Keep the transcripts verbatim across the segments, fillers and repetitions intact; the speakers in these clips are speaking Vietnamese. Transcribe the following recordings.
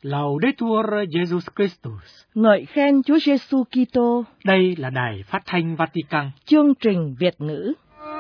Laudetur Jesus Christus. Ngợi khen Chúa Giêsu Kitô. Đây là Đài Phát thanh Vatican. Chương trình Việt ngữ.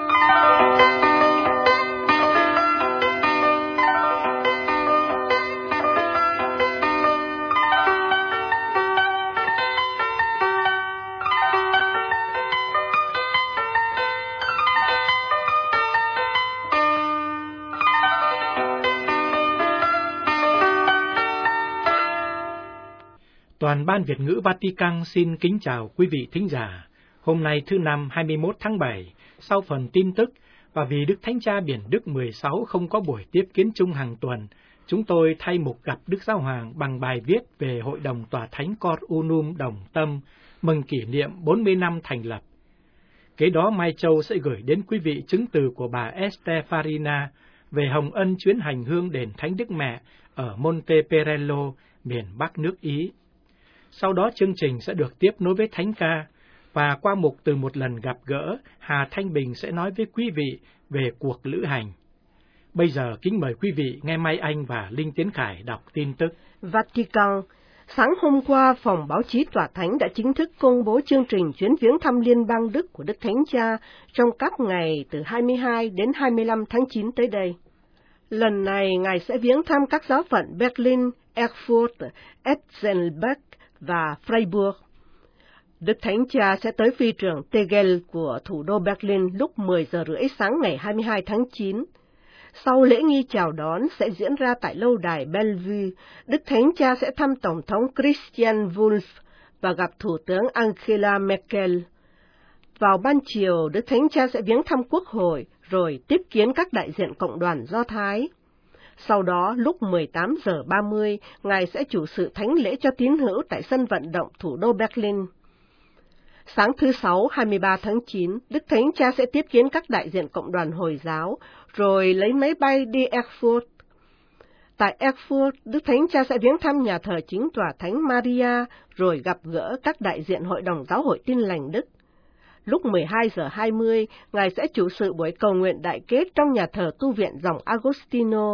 Toàn ban Việt ngữ Vatican xin kính chào quý vị thính giả. Hôm nay thứ năm hai mươi mốt tháng bảy, sau phần tin tức, và vì Đức Thánh Cha Biển Đức mười sáu không có buổi tiếp kiến chung hàng tuần, chúng tôi thay mục gặp Đức Giáo Hoàng bằng bài viết về Hội đồng Tòa Thánh Cor Unum Đồng Tâm, mừng kỷ niệm bốn mươi năm thành lập. Kế đó Mai Châu sẽ gửi đến quý vị chứng từ của bà Estefarina về hồng ân chuyến hành hương đền Thánh Đức Mẹ ở Monte Perello, miền Bắc nước Ý. Sau đó chương trình sẽ được tiếp nối với thánh ca, và qua mục từ một lần gặp gỡ, Hà Thanh Bình sẽ nói với quý vị về cuộc lữ hành. Bây giờ kính mời quý vị nghe Mai Anh và Linh Tiến Khải đọc tin tức. Vatican. Sáng hôm qua, Phòng Báo chí Tòa Thánh đã chính thức công bố chương trình chuyến viếng thăm Liên bang Đức của Đức Thánh Cha trong các ngày từ hai mươi hai đến hai mươi lăm tháng chín tới đây. Lần này, Ngài sẽ viếng thăm các giáo phận Berlin, Erfurt, Etzelbach và Freiburg. Đức Thánh Cha sẽ tới phi trường Tegel của thủ đô Berlin lúc mười giờ rưỡi sáng ngày hai mươi hai tháng chín. Sau lễ nghi chào đón sẽ diễn ra tại lâu đài Bellevue, Đức Thánh Cha sẽ thăm Tổng thống Christian Wulff và gặp Thủ tướng Angela Merkel. Vào ban chiều, Đức Thánh Cha sẽ viếng thăm Quốc hội, rồi tiếp kiến các đại diện Cộng đoàn Do Thái. Sau đó, lúc mười tám giờ ba mươi, Ngài sẽ chủ sự thánh lễ cho tín hữu tại sân vận động thủ đô Berlin. Sáng thứ Sáu, hai mươi ba tháng chín, Đức Thánh Cha sẽ tiếp kiến các đại diện Cộng đoàn Hồi giáo, rồi lấy máy bay đi Erfurt. Tại Erfurt, Đức Thánh Cha sẽ viếng thăm nhà thờ chính tòa Thánh Maria, rồi gặp gỡ các đại diện Hội đồng Giáo hội Tin lành Đức. Lúc mười hai giờ hai mươi, Ngài sẽ chủ sự buổi cầu nguyện đại kết trong nhà thờ tu viện dòng Agostino.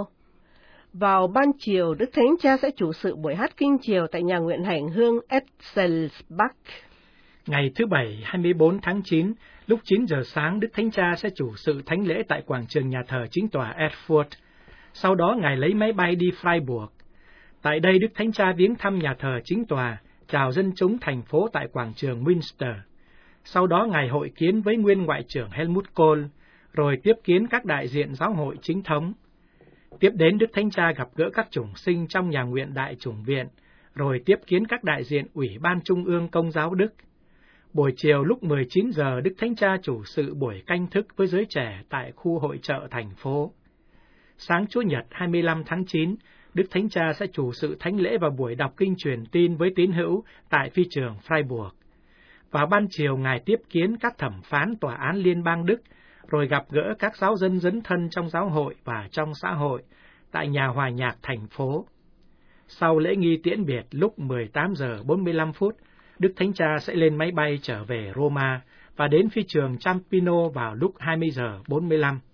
Vào ban chiều, Đức Thánh Cha sẽ chủ sự buổi hát kinh chiều tại nhà nguyện hành hương Etzelbach. Ngày thứ Bảy, hai mươi bốn tháng chín, lúc chín giờ sáng, Đức Thánh Cha sẽ chủ sự thánh lễ tại quảng trường nhà thờ chính tòa Erfurt. Sau đó, Ngài lấy máy bay đi Freiburg. Tại đây, Đức Thánh Cha viếng thăm nhà thờ chính tòa, chào dân chúng thành phố tại quảng trường Münster. Sau đó, Ngài hội kiến với nguyên Ngoại trưởng Helmut Kohl, rồi tiếp kiến các đại diện giáo hội chính thống. Tiếp đến, Đức Thánh Cha gặp gỡ các chủng sinh trong nhà nguyện Đại chủng viện, rồi tiếp kiến các đại diện Ủy ban Trung ương Công giáo Đức. Buổi chiều lúc mười chín giờ, Đức Thánh Cha chủ sự buổi canh thức với giới trẻ tại khu hội chợ thành phố. Sáng Chủ nhật hai mươi lăm tháng chín, Đức Thánh Cha sẽ chủ sự thánh lễ và buổi đọc kinh truyền tin với tín hữu tại phi trường Freiburg. Vào ban chiều, Ngài tiếp kiến các thẩm phán tòa án liên bang Đức, rồi gặp gỡ các giáo dân dấn thân trong giáo hội và trong xã hội tại nhà hòa nhạc thành phố. Sau lễ nghi tiễn biệt lúc mười tám giờ bốn mươi lăm phút, Đức Thánh Cha sẽ lên máy bay trở về Roma và đến phi trường Ciampino vào lúc hai mươi giờ bốn mươi lăm.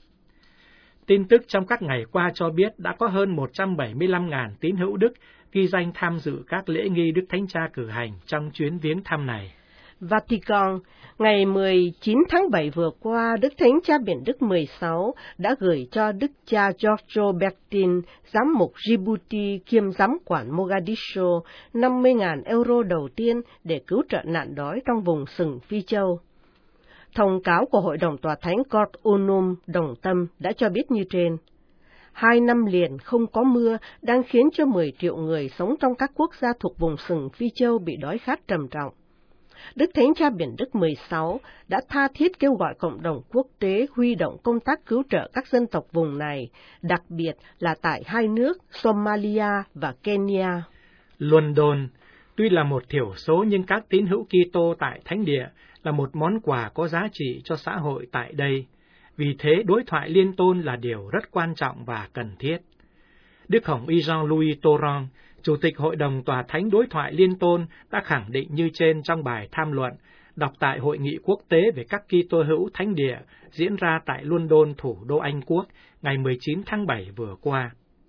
Tin tức trong các ngày qua cho biết đã có hơn một trăm bảy mươi lăm nghìn tín hữu Đức ghi danh tham dự các lễ nghi Đức Thánh Cha cử hành trong chuyến viếng thăm này. Vatican. Ngày mười chín tháng bảy vừa qua, Đức Thánh Cha Biển Đức mười sáu đã gửi cho Đức cha Giorgio Bertin, giám mục Djibouti kiêm giám quản Mogadiscio, năm mươi nghìn euro đầu tiên để cứu trợ nạn đói trong vùng sừng Phi Châu. Thông cáo của Hội đồng Tòa Thánh Cor Unum Đồng Tâm đã cho biết như trên. Hai năm liền không có mưa đang khiến cho mười triệu người sống trong các quốc gia thuộc vùng sừng Phi Châu bị đói khát trầm trọng. Đức Thánh Cha Biển Đức mười sáu đã tha thiết kêu gọi cộng đồng quốc tế huy động công tác cứu trợ các dân tộc vùng này, đặc biệt là tại hai nước Somalia và Kenya. London, tuy là một thiểu số nhưng các tín hữu Kitô tại Thánh Địa là một món quà có giá trị cho xã hội tại đây. Vì thế, đối thoại liên tôn là điều rất quan trọng và cần thiết. Đức Hồng Y Jean-Louis Torrent, Chủ tịch Hội đồng Tòa Thánh Đối thoại Liên tôn đã khẳng định như trên trong bài tham luận đọc tại Hội nghị quốc tế về các Kitô hữu Thánh Địa diễn ra tại London, thủ đô Anh Quốc, ngày mười chín tháng bảy vừa qua.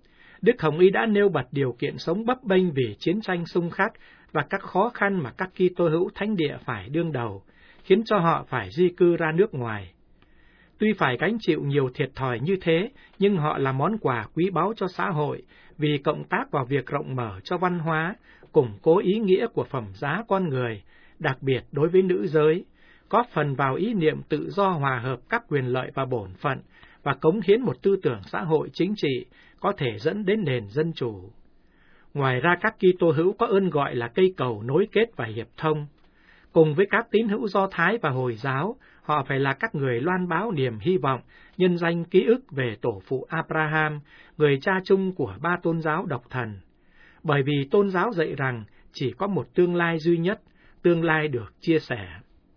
Đức Hồng Y đã nêu bật điều kiện sống bấp bênh vì chiến tranh xung khắc và các khó khăn mà các Kitô hữu thánh địa phải đương đầu, khiến cho họ phải di cư ra nước ngoài. Tuy phải gánh chịu nhiều thiệt thòi như thế, nhưng họ là món quà quý báu cho xã hội vì cộng tác vào việc rộng mở cho văn hóa, củng cố ý nghĩa của phẩm giá con người, đặc biệt đối với nữ giới, góp phần vào ý niệm tự do hòa hợp các quyền lợi và bổn phận, và cống hiến một tư tưởng xã hội chính trị có thể dẫn đến nền dân chủ. Ngoài ra, các Kitô hữu có ơn gọi là cây cầu nối kết và hiệp thông. Cùng với các tín hữu Do Thái và Hồi giáo, họ phải là các người loan báo niềm hy vọng, nhân danh ký ức về tổ phụ Abraham, người cha chung của ba tôn giáo độc thần. Bởi vì tôn giáo dạy rằng chỉ có một tương lai duy nhất, tương lai được chia sẻ.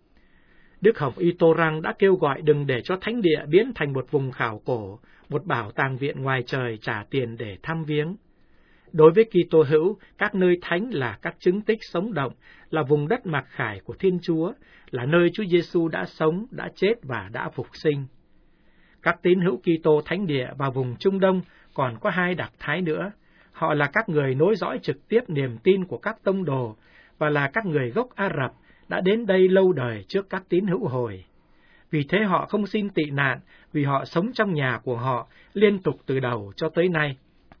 Đức Hồng Y Tô Răng đã kêu gọi đừng để cho thánh địa biến thành một vùng khảo cổ, một bảo tàng viện ngoài trời trả tiền để thăm viếng. Đối với Kitô hữu, các nơi thánh là các chứng tích sống động, là vùng đất mặc khải của Thiên Chúa, là nơi Chúa Giêsu đã sống, đã chết và đã phục sinh. Các tín hữu Kitô thánh địa và vùng Trung Đông còn có hai đặc thái nữa. Họ là các người nối dõi trực tiếp niềm tin của các tông đồ và là các người gốc Ả Rập đã đến đây lâu đời trước các tín hữu Hồi. Vì thế họ không xin tị nạn, vì họ sống trong nhà của họ liên tục từ đầu cho tới nay.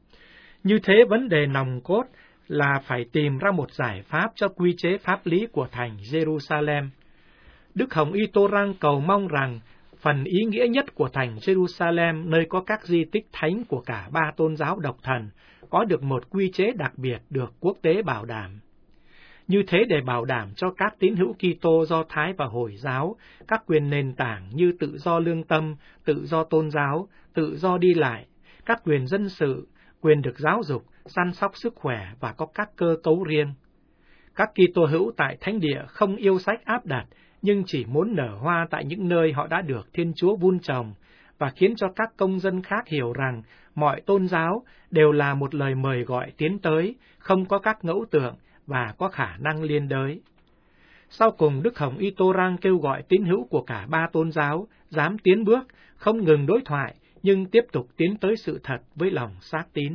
Như thế, vấn đề nòng cốt là phải tìm ra một giải pháp cho quy chế pháp lý của thành Jerusalem. Đức Hồng Y Tô Răng cầu mong rằng phần ý nghĩa nhất của thành Jerusalem, nơi có các di tích thánh của cả ba tôn giáo độc thần, có được một quy chế đặc biệt được quốc tế bảo đảm. Như thế, để bảo đảm cho các tín hữu Kitô, Do Thái và Hồi giáo các quyền nền tảng như tự do lương tâm, tự do tôn giáo, tự do đi lại, các quyền dân sự, quyền được giáo dục, săn sóc sức khỏe và có các cơ cấu riêng. Các Kitô hữu tại thánh địa không yêu sách áp đặt, nhưng chỉ muốn nở hoa tại những nơi họ đã được Thiên Chúa vun trồng, và khiến cho các công dân khác hiểu rằng mọi tôn giáo đều là một lời mời gọi tiến tới, không có các ngẫu tượng và có khả năng liên đới. Sau cùng, Đức Hồng Y Tô Răng kêu gọi tín hữu của cả ba tôn giáo dám tiến bước, không ngừng đối thoại, nhưng tiếp tục tiến tới sự thật với lòng xác tín.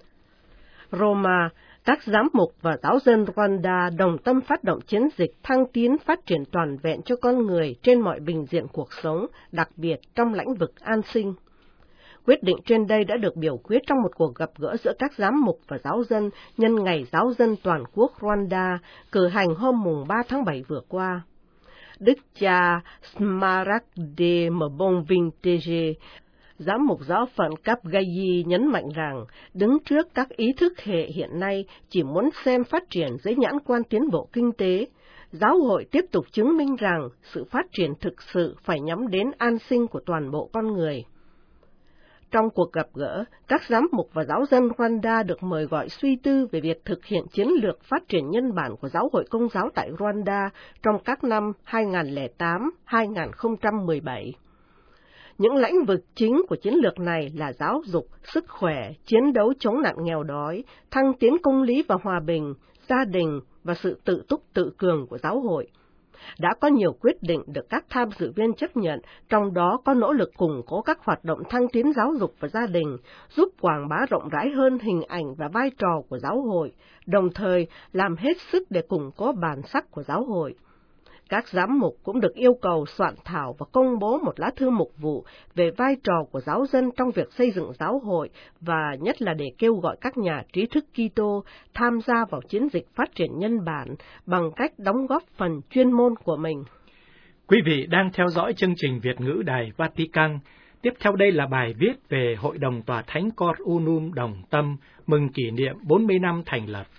Roma, các giám mục và giáo dân Rwanda đồng tâm phát động chiến dịch thăng tiến phát triển toàn vẹn cho con người trên mọi bình diện cuộc sống, đặc biệt trong lĩnh vực an sinh. Quyết định trên đây đã được biểu quyết trong một cuộc gặp gỡ giữa các giám mục và giáo dân nhân Ngày Giáo dân Toàn quốc Rwanda, cử hành hôm mùng ba tháng bảy vừa qua. Đức cha Smaragde Mbonvintege, giám mục giáo phận Kapgayi nhấn mạnh rằng, đứng trước các ý thức hệ hiện nay chỉ muốn xem phát triển dưới nhãn quan tiến bộ kinh tế, giáo hội tiếp tục chứng minh rằng sự phát triển thực sự phải nhắm đến an sinh của toàn bộ con người. Trong cuộc gặp gỡ, các giám mục và giáo dân Rwanda được mời gọi suy tư về việc thực hiện chiến lược phát triển nhân bản của giáo hội Công giáo tại Rwanda trong các năm hai nghìn không trăm lẻ tám đến hai nghìn không trăm mười bảy. Những lĩnh vực chính của chiến lược này là giáo dục, sức khỏe, chiến đấu chống nạn nghèo đói, thăng tiến công lý và hòa bình, gia đình và sự tự túc tự cường của giáo hội. Đã có nhiều quyết định được các tham dự viên chấp nhận, trong đó có nỗ lực củng cố các hoạt động thăng tiến giáo dục và gia đình, giúp quảng bá rộng rãi hơn hình ảnh và vai trò của giáo hội, đồng thời làm hết sức để củng cố bản sắc của giáo hội. Các giám mục cũng được yêu cầu soạn thảo và công bố một lá thư mục vụ về vai trò của giáo dân trong việc xây dựng giáo hội, và nhất là để kêu gọi các nhà trí thức Kitô tham gia vào chiến dịch phát triển nhân bản bằng cách đóng góp phần chuyên môn của mình. Quý vị đang theo dõi chương trình Việt ngữ Đài Vatican. Tiếp theo đây là bài viết về Hội đồng Tòa Thánh Cor Unum Đồng Tâm mừng kỷ niệm bốn mươi năm thành lập.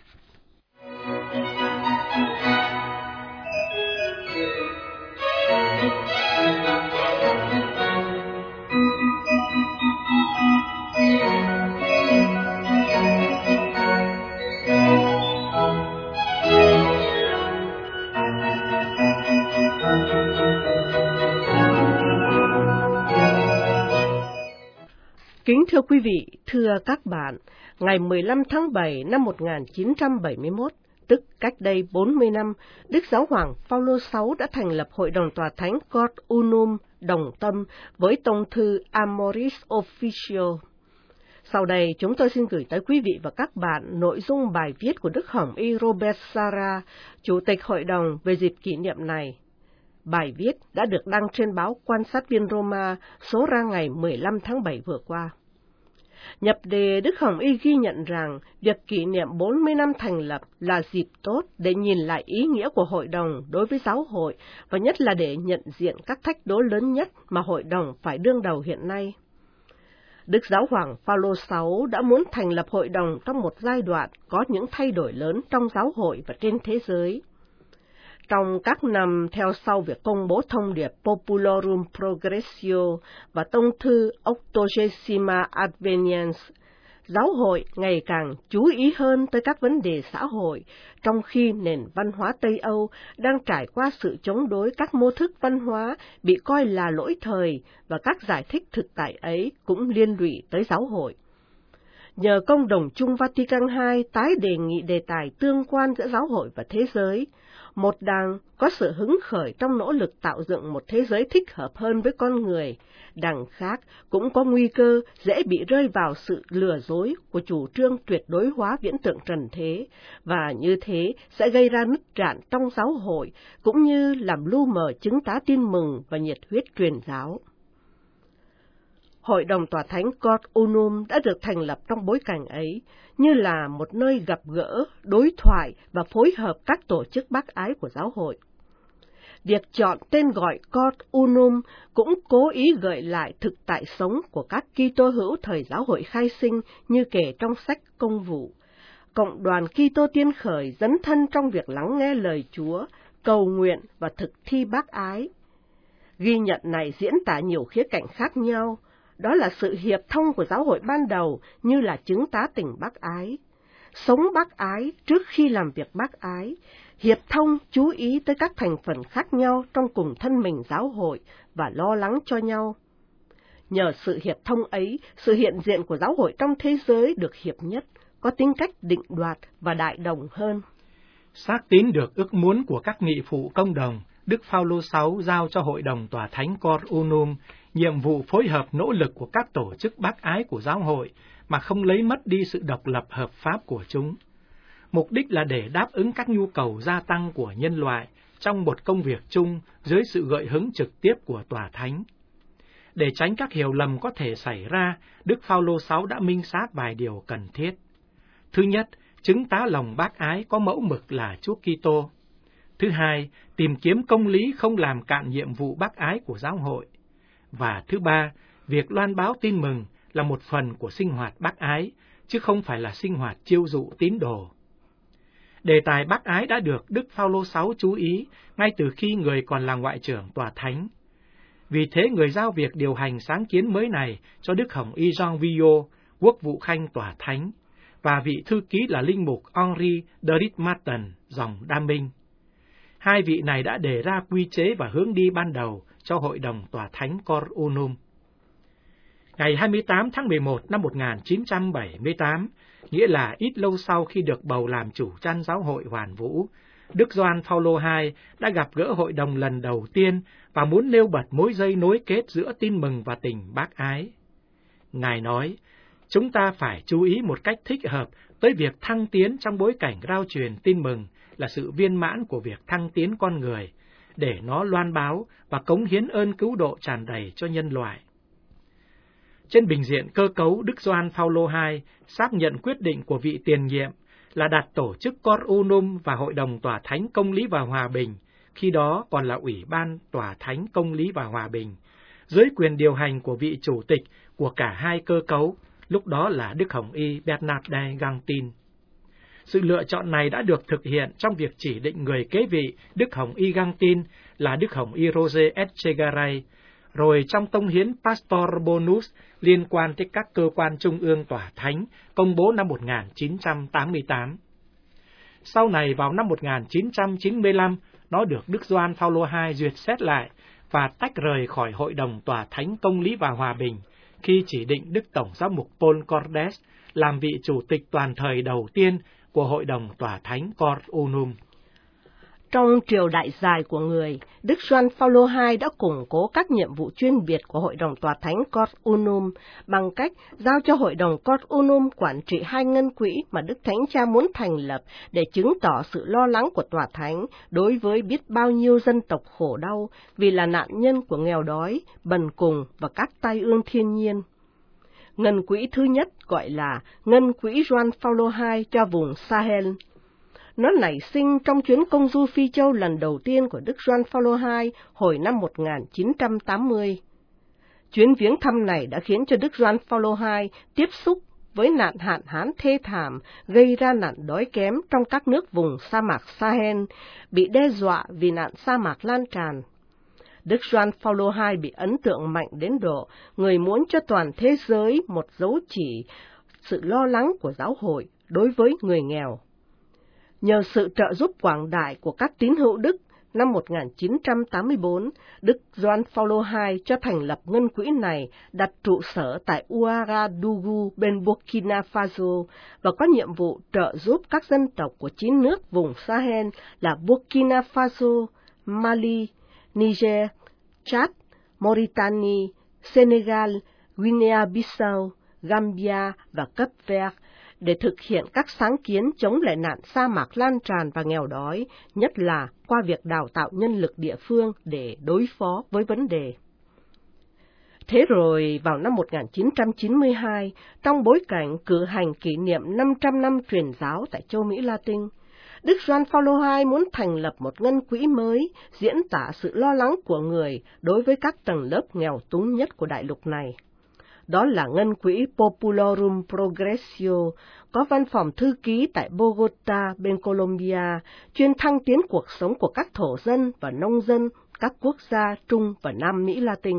Kính thưa quý vị, thưa các bạn, ngày mười lăm tháng bảy năm một nghìn chín trăm bảy mươi mốt, tức cách đây bốn mươi năm, Đức Giáo hoàng Phaolô thứ sáu đã thành lập Hội đồng Tòa Thánh Cor Unum Đồng Tâm với tông thư Amoris Officio. Sau đây, chúng tôi xin gửi tới quý vị và các bạn nội dung bài viết của Đức Hồng Y Robert Sarah, Chủ tịch Hội đồng về dịp kỷ niệm này. Bài viết đã được đăng trên báo Quan sát viên Roma số ra ngày mười lăm tháng bảy vừa qua. Nhập đề, Đức Hồng Y ghi nhận rằng việc kỷ niệm bốn mươi năm thành lập là dịp tốt để nhìn lại ý nghĩa của Hội đồng đối với giáo hội, và nhất là để nhận diện các thách đố lớn nhất mà Hội đồng phải đương đầu hiện nay. Đức Giáo hoàng Phaolô thứ sáu đã muốn thành lập Hội đồng trong một giai đoạn có những thay đổi lớn trong giáo hội và trên thế giới. Trong các năm theo sau việc công bố thông điệp Populorum Progressio và tông thư Octogesima Adveniens, giáo hội ngày càng chú ý hơn tới các vấn đề xã hội, trong khi nền văn hóa Tây Âu đang trải qua sự chống đối các mô thức văn hóa bị coi là lỗi thời, và các giải thích thực tại ấy cũng liên lụy tới giáo hội. Nhờ công đồng chung Vatican hai tái đề nghị đề tài tương quan giữa giáo hội và thế giới, một đằng có sự hứng khởi trong nỗ lực tạo dựng một thế giới thích hợp hơn với con người, đằng khác cũng có nguy cơ dễ bị rơi vào sự lừa dối của chủ trương tuyệt đối hóa viễn tượng trần thế, và như thế sẽ gây ra nứt rạn trong giáo hội, cũng như làm lu mờ chứng tá tin mừng và nhiệt huyết truyền giáo. Hội đồng Tòa Thánh Cor Unum đã được thành lập trong bối cảnh ấy, như là một nơi gặp gỡ, đối thoại và phối hợp các tổ chức bác ái của giáo hội. Việc chọn tên gọi Cor Unum cũng cố ý gợi lại thực tại sống của các Kitô hữu thời giáo hội khai sinh như kể trong sách Công vụ. Cộng đoàn Kitô tiên khởi dấn thân trong việc lắng nghe lời Chúa, cầu nguyện và thực thi bác ái. Ghi nhận này diễn tả nhiều khía cạnh khác nhau. Đó là sự hiệp thông của giáo hội ban đầu như là chứng tá tình bác ái, sống bác ái trước khi làm việc bác ái, hiệp thông chú ý tới các thành phần khác nhau trong cùng thân mình giáo hội và lo lắng cho nhau. Nhờ sự hiệp thông ấy, sự hiện diện của giáo hội trong thế giới được hiệp nhất, có tính cách định đoạt và đại đồng hơn. Xác tín được ước muốn của các nghị phụ công đồng, Đức Phaolô thứ sáu giao cho Hội đồng Tòa Thánh Cor Unum nhiệm vụ phối hợp nỗ lực của các tổ chức bác ái của giáo hội mà không lấy mất đi sự độc lập hợp pháp của chúng. Mục đích là để đáp ứng các nhu cầu gia tăng của nhân loại trong một công việc chung dưới sự gợi hứng trực tiếp của Tòa Thánh. Để tránh các hiểu lầm có thể xảy ra, Đức Phaolô thứ sáu đã minh xác vài điều cần thiết. Thứ nhất, chứng tá lòng bác ái có mẫu mực là Chúa Kitô. Thứ hai, tìm kiếm công lý không làm cạn nhiệm vụ bác ái của giáo hội. Và thứ ba, việc loan báo tin mừng là một phần của sinh hoạt bác ái, chứ không phải là sinh hoạt chiêu dụ tín đồ. Đề tài bác ái đã được Đức Phaolô thứ sáu chú ý ngay từ khi người còn là ngoại trưởng Tòa Thánh. Vì thế người giao việc điều hành sáng kiến mới này cho Đức Hồng Y Jean Villot, quốc vụ khanh Tòa Thánh, và vị thư ký là linh mục Henri de Ritmaten, dòng Đa Minh. Hai vị này đã đề ra quy chế và hướng đi ban đầu cho Hội đồng Tòa Thánh Cor Unum. Ngày hai mươi tám tháng mười một năm một nghìn chín trăm bảy mươi tám, nghĩa là ít lâu sau khi được bầu làm chủ chăn giáo hội hoàn vũ, Đức Gioan Phaolô thứ hai đã gặp gỡ hội đồng lần đầu tiên và muốn nêu bật mối dây nối kết giữa tin mừng và tình bác ái. Ngài nói, chúng ta phải chú ý một cách thích hợp tới việc thăng tiến trong bối cảnh rao truyền tin mừng là sự viên mãn của việc thăng tiến con người, để nó loan báo và cống hiến ơn cứu độ tràn đầy cho nhân loại. Trên bình diện cơ cấu, Đức Gioan Phaolô thứ hai xác nhận quyết định của vị tiền nhiệm là đặt tổ chức Cor Unum và Hội đồng Tòa Thánh Công lý và Hòa bình, khi đó còn là Ủy ban Tòa Thánh Công lý và Hòa bình, dưới quyền điều hành của vị chủ tịch của cả hai cơ cấu, lúc đó là Đức Hồng Y Bernardin Gantin. Sự lựa chọn này đã được thực hiện trong việc chỉ định người kế vị Đức Hồng Y Gantin là Đức Hồng Y Roger Etchegaray, rồi trong tông hiến Pastor Bonus liên quan tới các cơ quan trung ương Tòa Thánh công bố năm một nghìn chín trăm tám mươi tám. Sau này vào năm một nghìn chín trăm chín mươi lăm, nó được Đức Gioan Phaolô thứ hai duyệt xét lại và tách rời khỏi Hội đồng Tòa Thánh Công lý và Hòa bình khi chỉ định Đức Tổng giám mục Paul Cordes làm vị chủ tịch toàn thời đầu tiên của Hội đồng Tòa Thánh Cor Unum. Trong triều đại dài của người, Đức Gioan Phaolô hai đã củng cố các nhiệm vụ chuyên biệt của Hội đồng Tòa Thánh Cor Unum bằng cách giao cho Hội đồng Cor Unum quản trị hai ngân quỹ mà Đức Thánh Cha muốn thành lập để chứng tỏ sự lo lắng của Tòa Thánh đối với biết bao nhiêu dân tộc khổ đau vì là nạn nhân của nghèo đói, bần cùng và các tai ương thiên nhiên. Ngân quỹ thứ nhất gọi là Ngân quỹ Gioan Phaolô hai cho vùng Sahel. Nó nảy sinh trong chuyến công du Phi Châu lần đầu tiên của Đức Gioan Phaolô hai hồi năm một nghìn chín trăm tám mươi. Chuyến viếng thăm này đã khiến cho Đức Gioan Phaolô hai tiếp xúc với nạn hạn hán thê thảm gây ra nạn đói kém trong các nước vùng sa mạc Sahel, bị đe dọa vì nạn sa mạc lan tràn. Đức Gioan Phaolô hai bị ấn tượng mạnh đến độ người muốn cho toàn thế giới một dấu chỉ sự lo lắng của giáo hội đối với người nghèo. Nhờ sự trợ giúp quảng đại của các tín hữu Đức, năm một nghìn chín trăm tám mươi tư, Đức Gioan Phaolô hai cho thành lập ngân quỹ này đặt trụ sở tại Ouagadougou bên Burkina Faso và có nhiệm vụ trợ giúp các dân tộc của chín nước vùng Sahel là Burkina Faso, Mali, Niger, Chad, Mauritanie, Senegal, Guinea-Bissau, Gambia và Cap Vert để thực hiện các sáng kiến chống lại nạn sa mạc lan tràn và nghèo đói, nhất là qua việc đào tạo nhân lực địa phương để đối phó với vấn đề. Thế rồi, vào năm một nghìn chín trăm chín mươi hai, trong bối cảnh cử hành kỷ niệm năm trăm năm truyền giáo tại châu Mỹ Latin, Đức Gioan Phaolô hai muốn thành lập một ngân quỹ mới, diễn tả sự lo lắng của người đối với các tầng lớp nghèo túng nhất của đại lục này. Đó là ngân quỹ Popularum Progressio, có văn phòng thư ký tại Bogota, bên Colombia, chuyên thăng tiến cuộc sống của các thổ dân và nông dân các quốc gia Trung và Nam Mỹ Latin.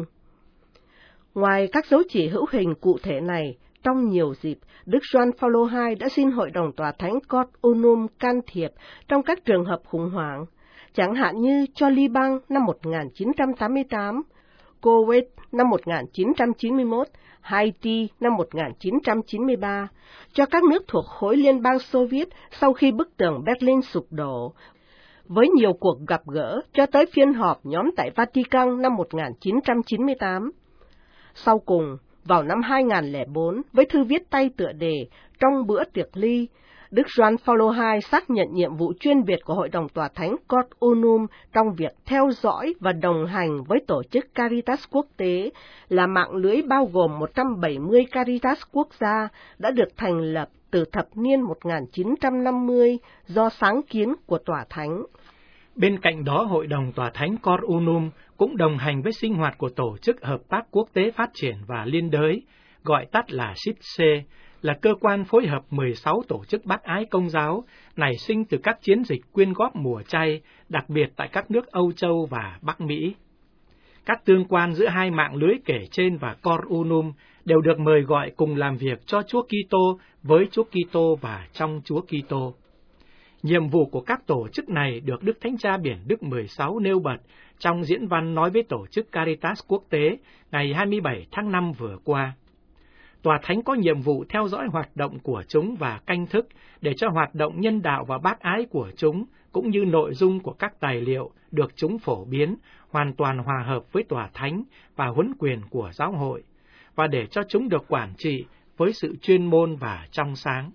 Ngoài các dấu chỉ hữu hình cụ thể này, trong nhiều dịp, Đức Gioan Phaolô hai đã xin Hội đồng Tòa Thánh Cor Unum can thiệp trong các trường hợp khủng hoảng, chẳng hạn như cho Liban năm một nghìn chín trăm tám mươi tám, Kuwait năm một nghìn chín trăm chín mươi mốt, Haiti năm một nghìn chín trăm chín mươi ba, cho các nước thuộc khối Liên bang Xô Viết sau khi bức tường Berlin sụp đổ, với nhiều cuộc gặp gỡ cho tới phiên họp nhóm tại Vatican năm một nghìn chín trăm chín mươi tám. Sau cùng, vào năm hai nghìn lẻ bốn, với thư viết tay tựa đề Trong bữa tiệc ly, Đức Gioan Phaolô hai xác nhận nhiệm vụ chuyên biệt của Hội đồng Tòa Thánh Cor Unum trong việc theo dõi và đồng hành với tổ chức Caritas quốc tế, là mạng lưới bao gồm một trăm bảy mươi Caritas quốc gia đã được thành lập từ thập niên một nghìn chín trăm năm mươi do sáng kiến của Tòa Thánh. Bên cạnh đó, Hội đồng Tòa Thánh Cor Unum cũng đồng hành với sinh hoạt của Tổ chức Hợp tác Quốc tế Phát triển và Liên đới, gọi tắt là S I T C, là cơ quan phối hợp mười sáu tổ chức bác ái công giáo, nảy sinh từ các chiến dịch quyên góp mùa chay, đặc biệt tại các nước Âu Châu và Bắc Mỹ. Các tương quan giữa hai mạng lưới kể trên và Cor Unum đều được mời gọi cùng làm việc cho Chúa Kitô, với Chúa Kitô và trong Chúa Kitô. Nhiệm vụ của các tổ chức này được Đức Thánh Cha Biển Đức mười sáu nêu bật trong diễn văn nói với tổ chức Caritas quốc tế ngày hai mươi bảy tháng năm vừa qua. Tòa Thánh có nhiệm vụ theo dõi hoạt động của chúng và canh thức để cho hoạt động nhân đạo và bác ái của chúng, cũng như nội dung của các tài liệu được chúng phổ biến, hoàn toàn hòa hợp với Tòa Thánh và huấn quyền của giáo hội, và để cho chúng được quản trị với sự chuyên môn và trong sáng.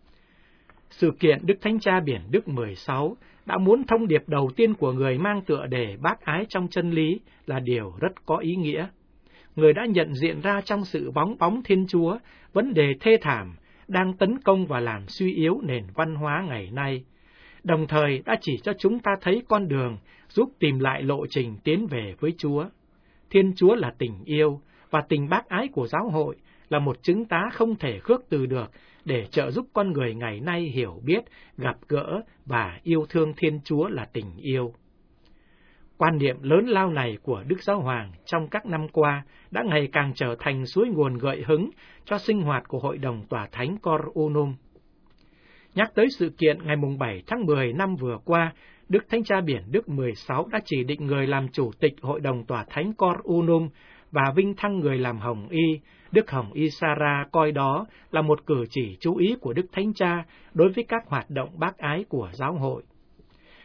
Sự kiện Đức Thánh Cha Biển Đức mười sáu đã muốn thông điệp đầu tiên của người mang tựa đề bác ái trong chân lý là điều rất có ý nghĩa. Người đã nhận diện ra trong sự bóng bóng Thiên Chúa, vấn đề thê thảm đang tấn công và làm suy yếu nền văn hóa ngày nay, đồng thời đã chỉ cho chúng ta thấy con đường giúp tìm lại lộ trình tiến về với Chúa. Thiên Chúa là tình yêu, và tình bác ái của giáo hội là một chứng tá không thể khước từ được để trợ giúp con người ngày nay hiểu biết, gặp gỡ và yêu thương Thiên Chúa là tình yêu. Quan niệm lớn lao này của Đức Giáo Hoàng trong các năm qua đã ngày càng trở thành suối nguồn gợi hứng cho sinh hoạt của Hội đồng Tòa Thánh Cor Unum. Nhắc tới sự kiện ngày bảy tháng mười năm vừa qua, Đức Thánh Cha Biển Đức mười sáu đã chỉ định người làm chủ tịch Hội đồng Tòa Thánh Cor Unum và vinh thăng người làm Hồng Y, Đức Hồng Y Sara, coi đó là một cử chỉ chú ý của Đức Thánh Cha đối với các hoạt động bác ái của giáo hội.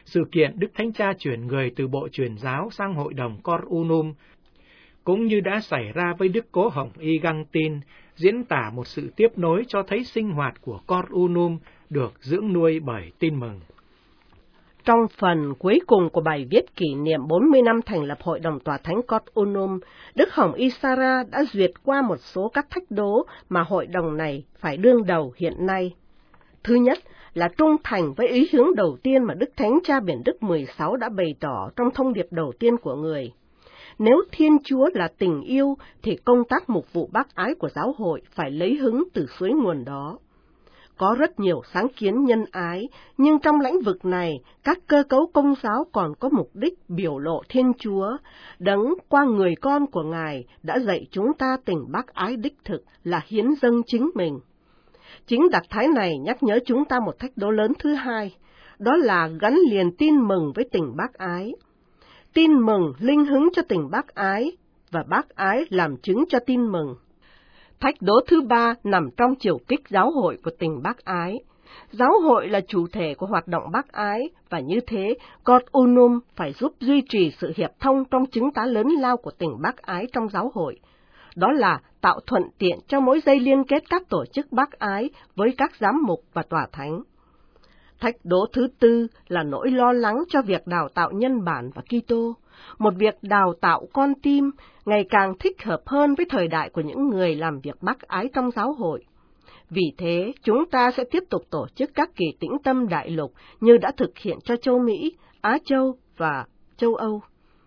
Sự kiện Đức Thánh Cha chuyển người từ bộ truyền giáo sang hội đồng Cor Unum, cũng như đã xảy ra với Đức Cố Hồng Y Găng Tin, diễn tả một sự tiếp nối cho thấy sinh hoạt của Cor Unum được dưỡng nuôi bởi tin mừng. Trong phần cuối cùng của bài viết kỷ niệm bốn mươi năm thành lập Hội đồng Tòa Thánh Cor Unum, Đức Hồng Y Sara đã duyệt qua một số các thách đố mà hội đồng này phải đương đầu hiện nay. Thứ nhất là trung thành với ý hướng đầu tiên mà Đức Thánh Cha Biển Đức mười sáu đã bày tỏ trong thông điệp đầu tiên của người. Nếu Thiên Chúa là tình yêu, thì công tác mục vụ bác ái của giáo hội phải lấy hứng từ suối nguồn đó. Có rất nhiều sáng kiến nhân ái, nhưng trong lĩnh vực này, các cơ cấu công giáo còn có mục đích biểu lộ Thiên Chúa, đấng qua người con của Ngài đã dạy chúng ta tình bác ái đích thực là hiến dâng chính mình. Chính đặc thái này nhắc nhớ chúng ta một thách đố lớn thứ hai, đó là gắn liền tin mừng với tình bác ái. Tin mừng linh hứng cho tình bác ái, và bác ái làm chứng cho tin mừng. Thách đố thứ ba nằm trong chiều kích giáo hội của tình bác ái. Giáo hội là chủ thể của hoạt động bác ái, và như thế, Cor Unum phải giúp duy trì sự hiệp thông trong chứng tá lớn lao của tình bác ái trong giáo hội. Đó là tạo thuận tiện cho mối dây liên kết các tổ chức bác ái với các giám mục và tòa thánh. Thách đố thứ tư là nỗi lo lắng cho việc đào tạo nhân bản và Kitô, một việc đào tạo con tim ngày càng thích hợp hơn với thời đại của những người làm việc bác ái trong giáo hội. Vì thế, chúng ta sẽ tiếp tục tổ chức các kỳ tĩnh tâm đại lục như đã thực hiện cho châu Mỹ, Á Châu và châu Âu.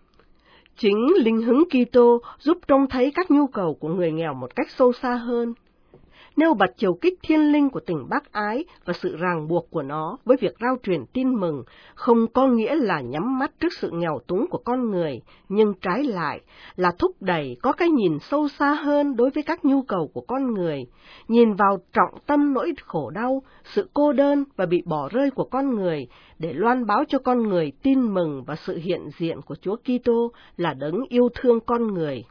Chính linh hứng Kitô giúp trông thấy các nhu cầu của người nghèo một cách sâu xa hơn. Nêu bật chiều kích thiên linh của tình bác ái và sự ràng buộc của nó với việc rao truyền tin mừng không có nghĩa là nhắm mắt trước sự nghèo túng của con người, nhưng trái lại là thúc đẩy có cái nhìn sâu xa hơn đối với các nhu cầu của con người, nhìn vào trọng tâm nỗi khổ đau, sự cô đơn và bị bỏ rơi của con người, để loan báo cho con người tin mừng và sự hiện diện của Chúa Kitô là đấng yêu thương con người.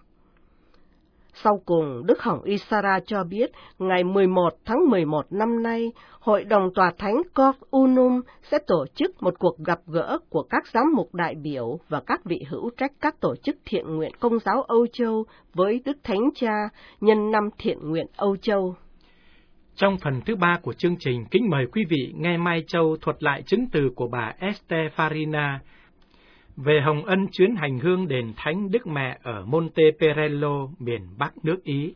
Sau cùng, Đức Hồng Y Sara cho biết, ngày mười một tháng mười một năm nay, Hội đồng Tòa Thánh Cor Unum sẽ tổ chức một cuộc gặp gỡ của các giám mục đại biểu và các vị hữu trách các tổ chức thiện nguyện Công giáo Âu Châu với Đức Thánh Cha nhân năm thiện nguyện Âu Châu. Trong phần thứ ba của chương trình, kính mời quý vị nghe Mai Châu thuật lại chứng từ của bà Esther Farina về hồng ân chuyến hành hương đền Thánh Đức Mẹ ở Monte Perello, miền Bắc nước Ý.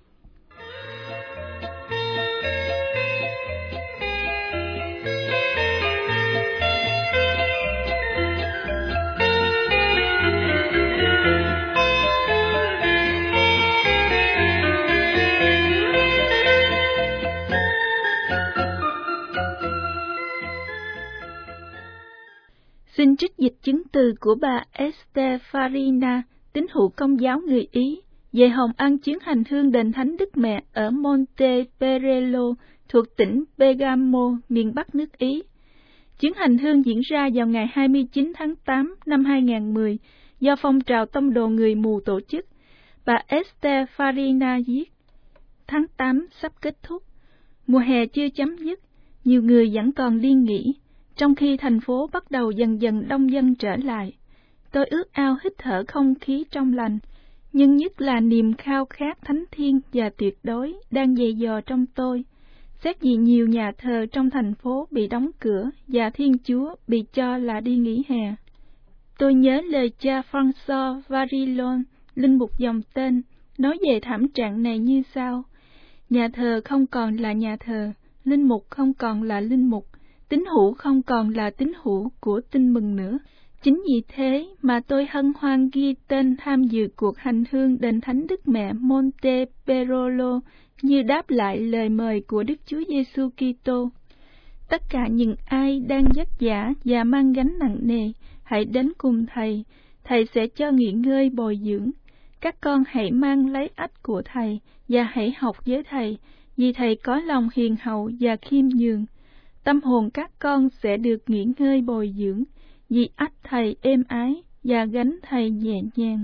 Xin trích dịch chứng từ của bà Esther Farina, tín hữu Công giáo người Ý, về hồng ân chuyến hành hương đền Thánh Đức Mẹ ở Monte Perello thuộc tỉnh Bergamo, miền Bắc nước Ý. Chuyến hành hương diễn ra vào ngày hai mươi chín tháng tám năm hai nghìn không trăm mười do phong trào tông đồ người mù tổ chức. Bà Esther Farina viết: Tháng tám sắp kết thúc, mùa hè chưa chấm dứt, nhiều người vẫn còn đi nghỉ. Trong khi thành phố bắt đầu dần dần đông dân trở lại, tôi ước ao hít thở không khí trong lành, nhưng nhất là niềm khao khát thánh thiêng và tuyệt đối đang dày dò trong tôi. Xét vì nhiều nhà thờ trong thành phố bị đóng cửa và Thiên Chúa bị cho là đi nghỉ hè. Tôi nhớ lời cha François Varillon, linh mục dòng tên, nói về thảm trạng này như sau: Nhà thờ không còn là nhà thờ, linh mục không còn là linh mục, tín hữu không còn là tín hữu của tin mừng nữa. Chính vì thế mà tôi hân hoan ghi tên tham dự cuộc hành hương đền Thánh Đức Mẹ Monte Perello như đáp lại lời mời của Đức Chúa Giêsu Kitô. Tất cả những ai đang vất vả và mang gánh nặng nề, hãy đến cùng Thầy, Thầy sẽ cho nghỉ ngơi bồi dưỡng. Các con hãy mang lấy ách của Thầy và hãy học với Thầy, vì Thầy có lòng hiền hậu và khiêm nhường. Tâm hồn các con sẽ được nghỉ ngơi bồi dưỡng, vì ách Thầy êm ái và gánh Thầy nhẹ nhàng.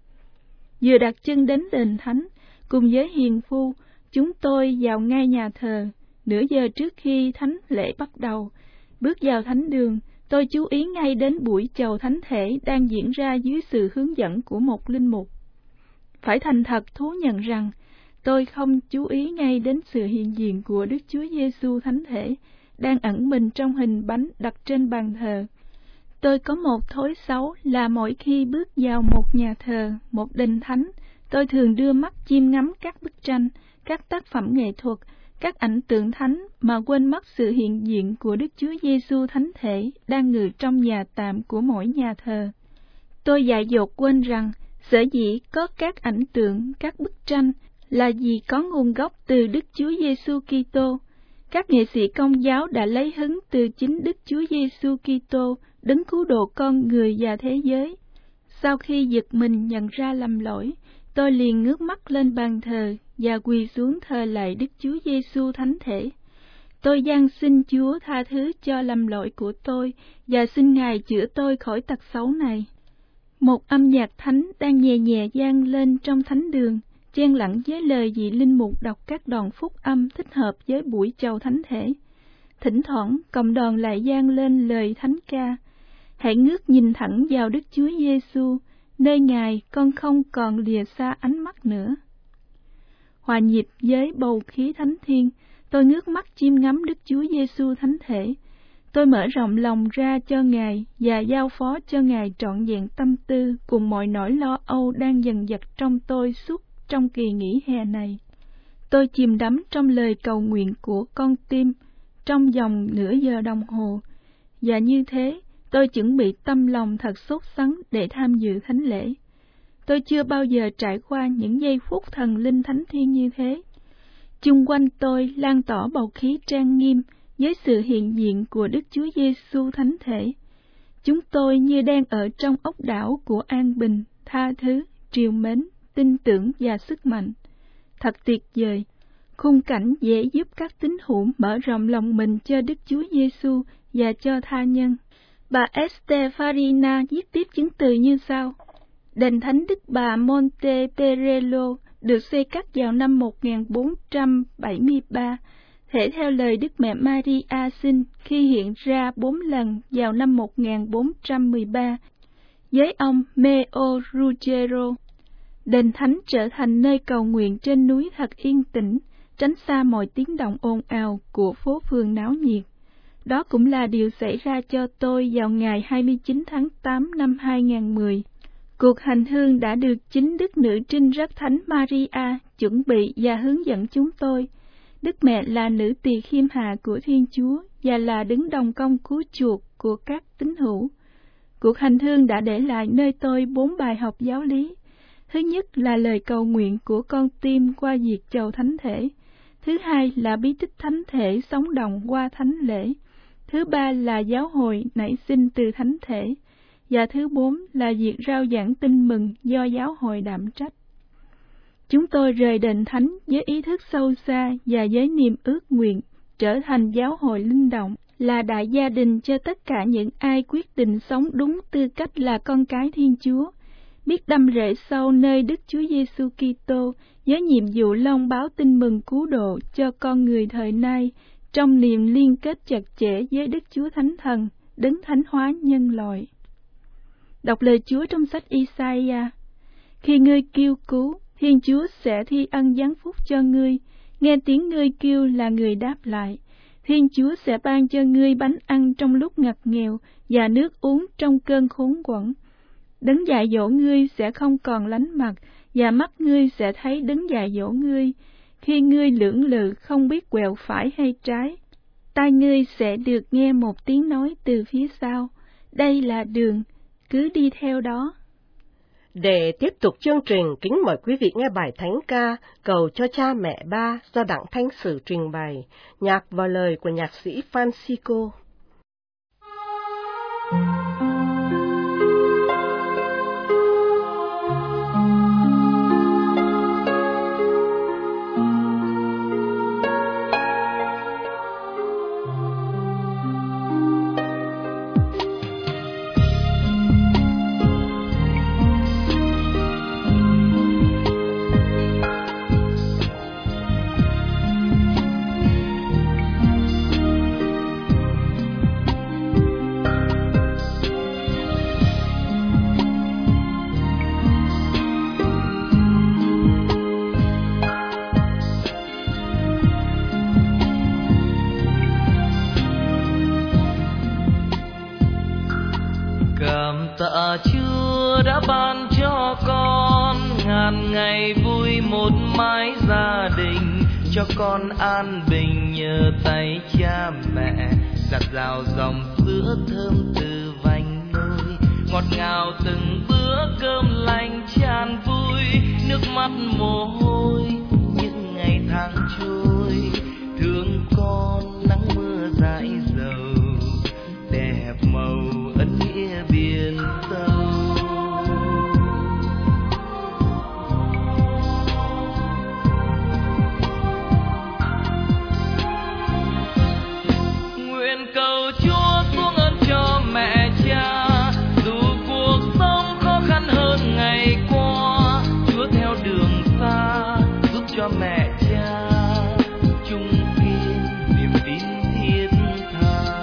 Vừa đặt chân đến đền thánh, cùng với hiền phu, chúng tôi vào ngay nhà thờ. Nửa giờ trước khi thánh lễ bắt đầu, bước vào thánh đường, tôi chú ý ngay đến buổi chầu thánh thể đang diễn ra dưới sự hướng dẫn của một linh mục. Phải thành thật thú nhận rằng, tôi không chú ý ngay đến sự hiện diện của Đức Chúa Giêsu thánh thể đang ẩn mình trong hình bánh đặt trên bàn thờ. Tôi có một thói xấu là mỗi khi bước vào một nhà thờ, một đền thánh, tôi thường đưa mắt chiêm ngắm các bức tranh, các tác phẩm nghệ thuật, các ảnh tượng thánh mà quên mất sự hiện diện của Đức Chúa Giêsu thánh thể đang ngự trong nhà tạm của mỗi nhà thờ. Tôi dại dột quên rằng, sở dĩ có các ảnh tượng, các bức tranh là vì có nguồn gốc từ Đức Chúa Giêsu Kitô. Các nghệ sĩ Công giáo đã lấy hứng từ chính Đức Chúa Giêsu Kitô, đấng cứu độ con người và thế giới. Sau khi giật mình nhận ra lầm lỗi, tôi liền ngước mắt lên bàn thờ và quỳ xuống thờ lạy Đức Chúa Giêsu thánh thể. Tôi van xin Chúa tha thứ cho lầm lỗi của tôi và xin Ngài chữa tôi khỏi tật xấu này. Một âm nhạc thánh đang nhẹ nhẹ vang lên trong thánh đường, chen lẫn với lời vị linh mục đọc các đoạn phúc âm thích hợp với buổi chầu thánh thể. Thỉnh thoảng, cộng đoàn lại vang lên lời thánh ca: Hãy ngước nhìn thẳng vào Đức Chúa Giêsu, nơi Ngài con không còn lìa xa ánh mắt nữa. Hòa nhịp với bầu khí thánh thiên, tôi ngước mắt chiêm ngắm Đức Chúa Giêsu thánh thể. Tôi mở rộng lòng ra cho Ngài và giao phó cho Ngài trọn vẹn tâm tư cùng mọi nỗi lo âu đang dần dật trong tôi suốt trong kỳ nghỉ hè này. Tôi chìm đắm trong lời cầu nguyện của con tim trong vòng nửa giờ đồng hồ, và như thế tôi chuẩn bị tâm lòng thật sốt sắng để tham dự thánh lễ. Tôi chưa bao giờ trải qua những giây phút thần linh thánh thiên như thế. Chung quanh tôi lan tỏa bầu khí trang nghiêm với sự hiện diện của Đức Chúa Giêsu thánh thể. Chúng tôi như đang ở trong ốc đảo của an bình, tha thứ, trìu mến, tin tưởng và sức mạnh. Thật tuyệt vời, khung cảnh dễ giúp các tín hữu mở rộng lòng mình cho Đức Chúa Giêsu và cho tha nhân. Bà Esther Farina viết tiếp chứng từ như sau: Đền thánh Đức Bà Monte Perello được xây cất vào năm một nghìn bốn trăm bảy mươi ba, thể theo lời Đức Mẹ Maria sinh khi hiện ra bốn lần vào năm một nghìn bốn trăm mười ba với ông Meo Ruggiero. Đền thánh trở thành nơi cầu nguyện trên núi thật yên tĩnh, tránh xa mọi tiếng động ồn ào của phố phường náo nhiệt. Đó cũng là điều xảy ra cho tôi vào ngày hai mươi chín tháng tám năm hai nghìn mười. Cuộc hành hương đã được chính Đức Nữ Trinh Rất Thánh Maria chuẩn bị và hướng dẫn chúng tôi. Đức Mẹ là nữ tỳ khiêm hạ của Thiên Chúa và là đứng đồng công cứu chuộc của các tín hữu. Cuộc hành hương đã để lại nơi tôi bốn bài học giáo lý. Thứ nhất là lời cầu nguyện của con tim qua việc chầu thánh thể. Thứ hai là bí tích thánh thể sống động qua thánh lễ. Thứ ba là giáo hội nảy sinh từ thánh thể. Và thứ bốn là việc rao giảng tin mừng do giáo hội đảm trách. Chúng tôi rời đền thánh với ý thức sâu xa và với niềm ước nguyện trở thành giáo hội linh động, là đại gia đình cho tất cả những ai quyết định sống đúng tư cách là con cái Thiên Chúa, biết đâm rễ sâu nơi Đức Chúa Giêsu Kitô với nhiệm vụ loan báo tin mừng cứu độ cho con người thời nay trong niềm liên kết chặt chẽ với Đức Chúa Thánh Thần, đấng thánh hóa nhân loại. Đọc lời Chúa trong sách Isaiah: Khi ngươi kêu cứu, Thiên Chúa sẽ thi ân giáng phúc cho ngươi, nghe tiếng ngươi kêu là người đáp lại. Thiên Chúa sẽ ban cho ngươi bánh ăn trong lúc ngặt nghèo và nước uống trong cơn khốn quẫn. Đấng dạy dỗ ngươi sẽ không còn lánh mặt, và mắt ngươi sẽ thấy đấng dạy dỗ ngươi. Khi ngươi lưỡng lự không biết quẹo phải hay trái, tai ngươi sẽ được nghe một tiếng nói từ phía sau: đây là đường, cứ đi theo đó. Để tiếp tục chương trình, kính mời quý vị nghe bài thánh ca Cầu cho cha mẹ ba do Đặng Thanh Sử trình bày, nhạc và lời của nhạc sĩ Francisco. Cảm tạ Chúa đã ban cho con ngàn ngày vui một mái gia đình, cho con an bình nhờ tay cha mẹ, giặt rào dòng sữa thơm từ vành nôi, ngọt ngào từng bữa cơm lành tràn vui, nước mắt mồ hôi những ngày tháng trôi, thương con nắng mưa dãi dầu, đẹp màu ân nghĩa biển sâu. Nguyện cầu Chúa xuống ơn cho mẹ cha, dù cuộc sống khó khăn hơn ngày qua, Chúa theo đường xa giúp cho mẹ cha chung kiên niềm tin thiết tha.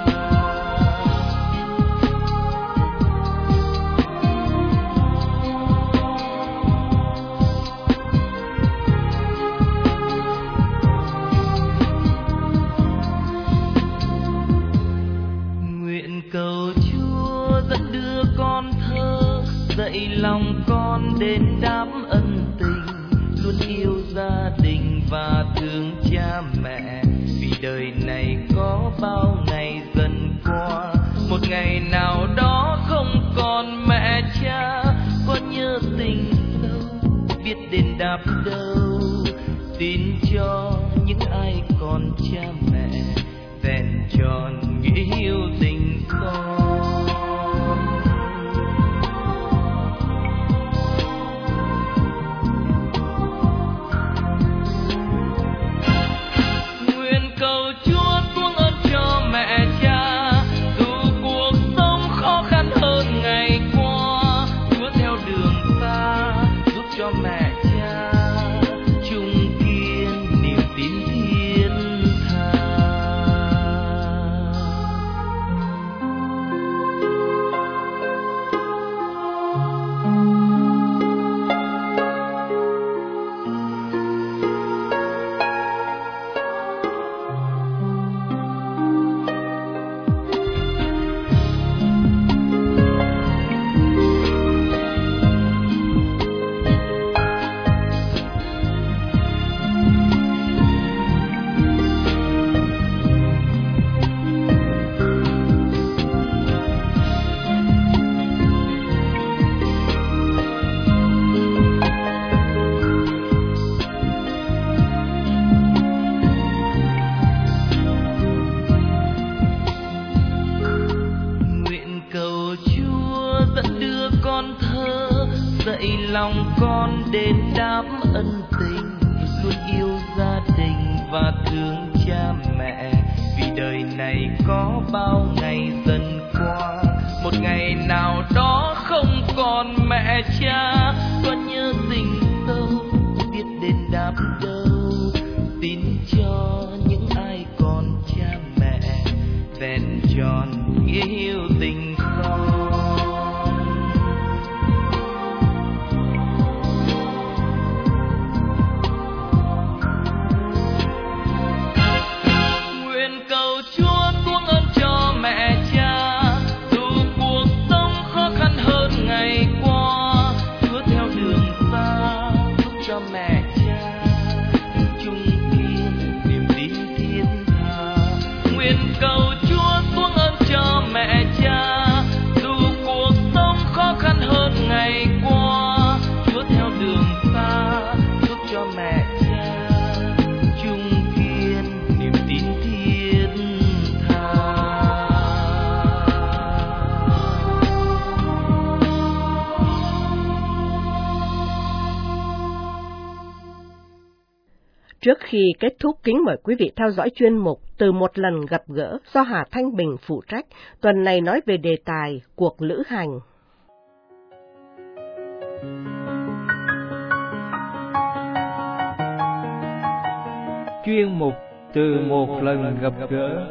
Nguyện cầu Chúa dẫn đưa con thơ, dạy lòng con đến đáp ân tình, luôn yêu gia đình và thương cha mẹ, vì đời này có bao ngày dần qua, một ngày nào đó không còn mẹ cha, có nhớ tình sâu biết đền đáp đâu, tin cho những ai còn cha mẹ, vẹn tròn nghĩa yêu tình con. Nguyện cầu Chúa xuống ơn cho mẹ cha, dù cuộc sống khó khăn hơn ngày qua, Chúa theo đường xa giúp cho mẹ cha chung kiên niềm tin thiết tha. Nguyện cầu Chúa dẫn đưa con thơ, dạy lòng con đến đáp ân tình, luôn yêu gia đình và thương cha mẹ, vì đời này có bao ngày dần qua, một ngày nào đó không còn mẹ cha, có nhớ tình sâu biết đền đáp đâu, tin cho những ai còn cha mẹ, vẹn tròn nghĩa yêu tình con. Nguyện cầu Chúa xuống ơn cho mẹ cha, dù cuộc sống khó khăn hơn ngày qua, Chúa theo đường xa giúp cho mẹ cha chung kiên niềm tin thiết tha. Nguyện cầu Chúa xuống ơn cho mẹ cha, dù cuộc sống khó khăn hơn ngày qua, Chúa theo đường xa giúp cho mẹ cha chung kiên niềm tin thiết tha. Trước khi kết thúc, kính mời quý vị theo dõi chuyên mục Từ một lần gặp gỡ do Hà Thanh Bình phụ trách. Tuần này nói về đề tài cuộc lữ hành. Chuyên mục Từ một lần gặp gỡ.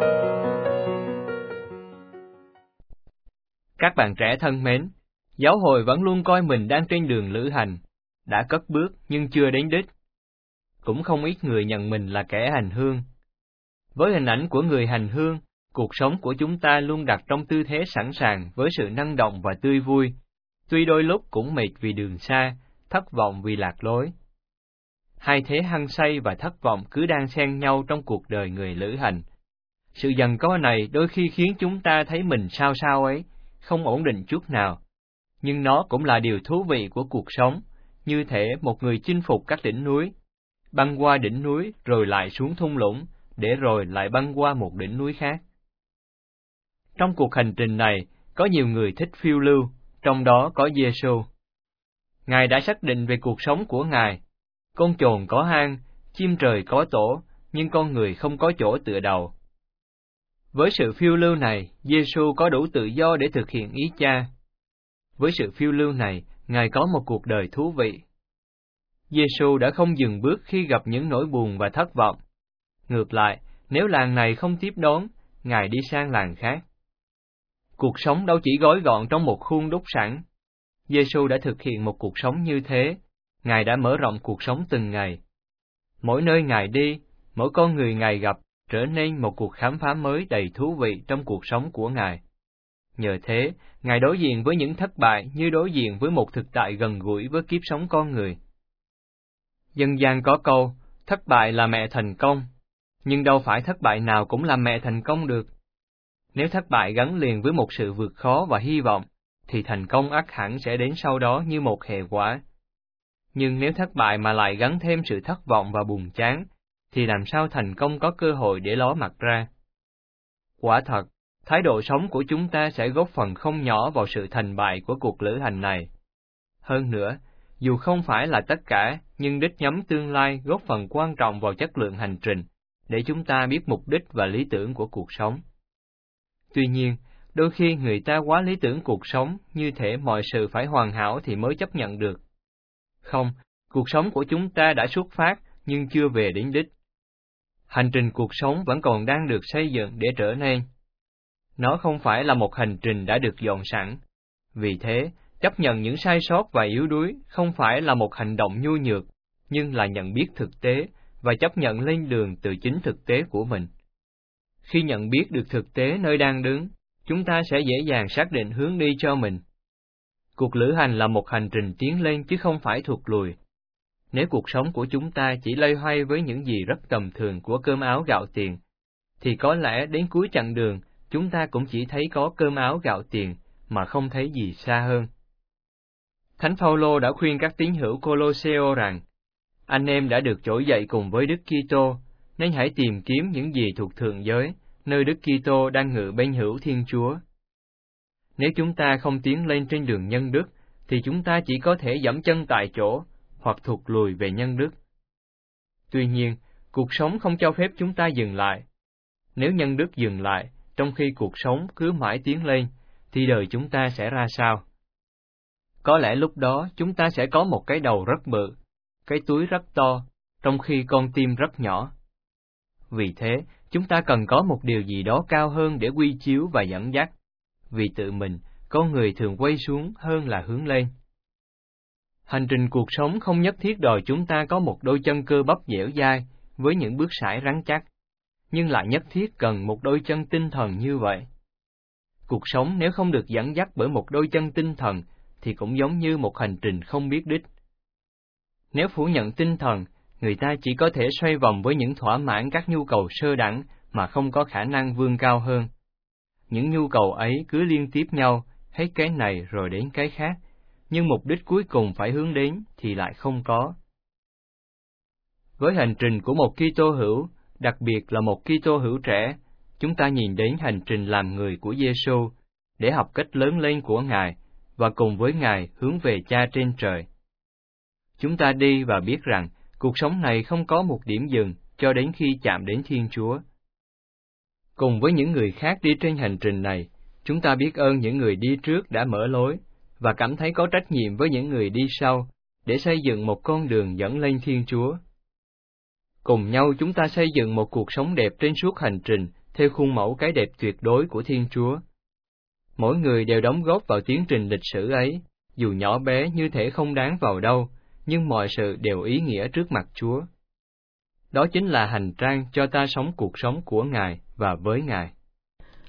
Các bạn trẻ thân mến, giáo hội vẫn luôn coi mình đang trên đường lữ hành, đã cất bước nhưng chưa đến đích. Cũng không ít người nhận mình là kẻ hành hương. Với hình ảnh của người hành hương, cuộc sống của chúng ta luôn đặt trong tư thế sẵn sàng với sự năng động và tươi vui, tuy đôi lúc cũng mệt vì đường xa, thất vọng vì lạc lối. Hai thế hăng say và thất vọng cứ đang xen nhau trong cuộc đời người lữ hành. Sự giằng co này đôi khi khiến chúng ta thấy mình sao sao ấy, không ổn định chút nào. Nhưng nó cũng là điều thú vị của cuộc sống, như thể một người chinh phục các đỉnh núi, băng qua đỉnh núi rồi lại xuống thung lũng, để rồi lại băng qua một đỉnh núi khác. Trong cuộc hành trình này, có nhiều người thích phiêu lưu, trong đó có Giê-xu. Ngài đã xác định về cuộc sống của Ngài. Con chồn có hang, chim trời có tổ, nhưng con người không có chỗ tựa đầu. Với sự phiêu lưu này, Giê-xu có đủ tự do để thực hiện ý Cha. Với sự phiêu lưu này, Ngài có một cuộc đời thú vị. Giê-xu đã không dừng bước khi gặp những nỗi buồn và thất vọng. Ngược lại, nếu làng này không tiếp đón, Ngài đi sang làng khác. Cuộc sống đâu chỉ gói gọn trong một khuôn đúc sẵn. Giê-xu đã thực hiện một cuộc sống như thế. Ngài đã mở rộng cuộc sống từng ngày. Mỗi nơi Ngài đi, mỗi con người Ngài gặp, trở nên một cuộc khám phá mới đầy thú vị trong cuộc sống của Ngài. Nhờ thế, Ngài đối diện với những thất bại như đối diện với một thực tại gần gũi với kiếp sống con người. Dân gian có câu, thất bại là mẹ thành công, nhưng đâu phải thất bại nào cũng làm mẹ thành công được. Nếu thất bại gắn liền với một sự vượt khó và hy vọng, thì thành công ắt hẳn sẽ đến sau đó như một hệ quả. Nhưng nếu thất bại mà lại gắn thêm sự thất vọng và buồn chán, thì làm sao thành công có cơ hội để ló mặt ra? Quả thật, thái độ sống của chúng ta sẽ góp phần không nhỏ vào sự thành bại của cuộc lữ hành này. Hơn nữa, dù không phải là tất cả, nhưng đích nhắm tương lai góp phần quan trọng vào chất lượng hành trình, để chúng ta biết mục đích và lý tưởng của cuộc sống. Tuy nhiên, đôi khi người ta quá lý tưởng cuộc sống, như thể mọi sự phải hoàn hảo thì mới chấp nhận được. Không, cuộc sống của chúng ta đã xuất phát, nhưng chưa về đến đích. Hành trình cuộc sống vẫn còn đang được xây dựng để trở nên. Nó không phải là một hành trình đã được dọn sẵn. Vì thế, chấp nhận những sai sót và yếu đuối không phải là một hành động nhu nhược, nhưng là nhận biết thực tế và chấp nhận lên đường từ chính thực tế của mình. Khi nhận biết được thực tế nơi đang đứng, chúng ta sẽ dễ dàng xác định hướng đi cho mình. Cuộc lữ hành là một hành trình tiến lên chứ không phải thụt lùi. Nếu cuộc sống của chúng ta chỉ loay hoay với những gì rất tầm thường của cơm áo gạo tiền, thì có lẽ đến cuối chặng đường, chúng ta cũng chỉ thấy có cơm áo gạo tiền, mà không thấy gì xa hơn. Thánh Phaolô đã khuyên các tín hữu Cô-lô-sê-ô rằng, anh em đã được trỗi dậy cùng với Đức Kitô, nên hãy tìm kiếm những gì thuộc thượng giới, nơi Đức Kitô đang ngự bên hữu Thiên Chúa. Nếu chúng ta không tiến lên trên đường nhân đức, thì chúng ta chỉ có thể dẫm chân tại chỗ, hoặc thụt lùi về nhân đức. Tuy nhiên, cuộc sống không cho phép chúng ta dừng lại. Nếu nhân đức dừng lại, trong khi cuộc sống cứ mãi tiến lên, thì đời chúng ta sẽ ra sao? Có lẽ lúc đó chúng ta sẽ có một cái đầu rất bự, cái túi rất to, trong khi con tim rất nhỏ. Vì thế, chúng ta cần có một điều gì đó cao hơn để quy chiếu và dẫn dắt. Vì tự mình, con người thường quay xuống hơn là hướng lên. Hành trình cuộc sống không nhất thiết đòi chúng ta có một đôi chân cơ bắp dẻo dai, với những bước sải rắn chắc, nhưng lại nhất thiết cần một đôi chân tinh thần như vậy. Cuộc sống nếu không được dẫn dắt bởi một đôi chân tinh thần, thì cũng giống như một hành trình không biết đích. Nếu phủ nhận tinh thần, người ta chỉ có thể xoay vòng với những thỏa mãn các nhu cầu sơ đẳng mà không có khả năng vươn cao hơn. Những nhu cầu ấy cứ liên tiếp nhau, hết cái này rồi đến cái khác, nhưng mục đích cuối cùng phải hướng đến thì lại không có. Với hành trình của một Kitô hữu, đặc biệt là một Kitô hữu trẻ, chúng ta nhìn đến hành trình làm người của Giê-xu, để học cách lớn lên của Ngài, và cùng với Ngài hướng về Cha trên trời. Chúng ta đi và biết rằng, cuộc sống này không có một điểm dừng cho đến khi chạm đến Thiên Chúa. Cùng với những người khác đi trên hành trình này, chúng ta biết ơn những người đi trước đã mở lối, và cảm thấy có trách nhiệm với những người đi sau, để xây dựng một con đường dẫn lên Thiên Chúa. Cùng nhau chúng ta xây dựng một cuộc sống đẹp trên suốt hành trình, theo khuôn mẫu cái đẹp tuyệt đối của Thiên Chúa. Mỗi người đều đóng góp vào tiến trình lịch sử ấy, dù nhỏ bé như thể không đáng vào đâu, nhưng mọi sự đều ý nghĩa trước mặt Chúa. Đó chính là hành trang cho ta sống cuộc sống của Ngài và với Ngài.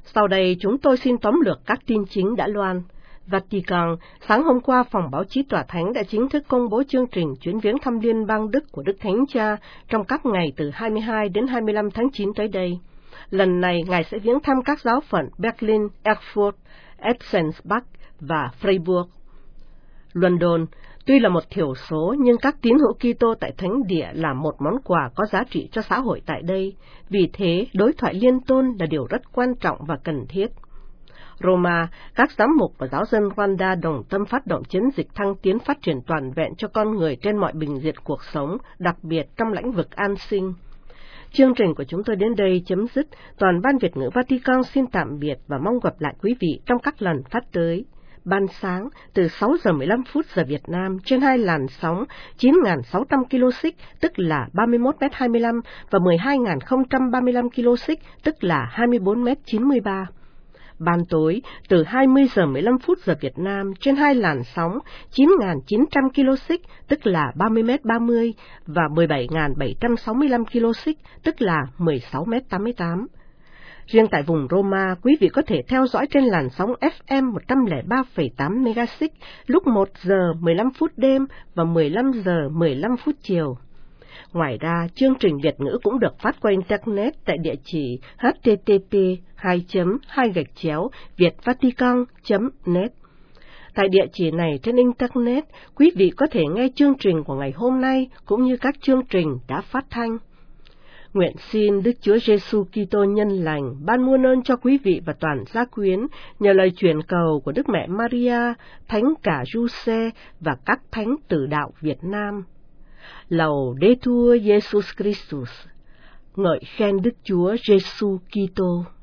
Sau đây chúng tôi xin tóm lược các tin chính đã loan. Vatican, sáng hôm qua, phòng báo chí Tòa Thánh đã chính thức công bố chương trình chuyến viếng thăm Liên bang Đức của Đức Thánh Cha trong các ngày từ hai mươi hai đến hai mươi lăm tháng chín tới đây. Lần này, Ngài sẽ viếng thăm các giáo phận Berlin, Erfurt, Etzensbach và Freiburg. London, tuy là một thiểu số, nhưng các tín hữu Kitô tại Thánh Địa là một món quà có giá trị cho xã hội tại đây. Vì thế, đối thoại liên tôn là điều rất quan trọng và cần thiết. Roma, các giám mục và giáo dân Rwanda đồng tâm phát động chiến dịch thăng tiến phát triển toàn vẹn cho con người trên mọi bình diện cuộc sống, đặc biệt trong lĩnh vực an sinh. Chương trình của chúng tôi đến đây chấm dứt. Toàn ban Việt ngữ Vatican xin tạm biệt và mong gặp lại quý vị trong các lần phát tới. Ban sáng từ sáu giờ mười lăm phút giờ Việt Nam trên hai làn sóng chín nghìn sáu trăm ki lô xích tức là ba mươi mốt mét hai mươi lăm và mười hai nghìn không trăm ba mươi lăm ki lô xích tức là hai mươi bốn mét chín mươi ba. Ban tối từ hai mươi giờ mười lăm phút giờ Việt Nam trên hai làn sóng chín nghìn chín trăm ki lô xích tức là ba mươi mét ba mươi và mười bảy nghìn bảy trăm sáu mươi lăm ki lô xích tức là mười sáu mét tám mươi tám. Riêng tại vùng Roma, quý vị có thể theo dõi trên làn sóng ép em một trăm lẻ ba phẩy tám MHz lúc một giờ mười lăm phút đêm và mười lăm giờ mười lăm phút chiều. Ngoài ra, chương trình Việt ngữ cũng được phát qua Internet tại địa chỉ h t t p hai chấm hai gạch chéo vietvatican chấm net. Tại địa chỉ này trên Internet, quý vị có thể nghe chương trình của ngày hôm nay cũng như các chương trình đã phát thanh. Nguyện xin Đức Chúa Giêsu Kitô nhân lành ban muôn ơn cho quý vị và toàn gia quyến nhờ lời truyền cầu của Đức Mẹ Maria, Thánh Cả Giuse và các thánh tử đạo Việt Nam. Laudetur Jesus Christus. Ngợi khen Đức Chúa Giêsu Kitô.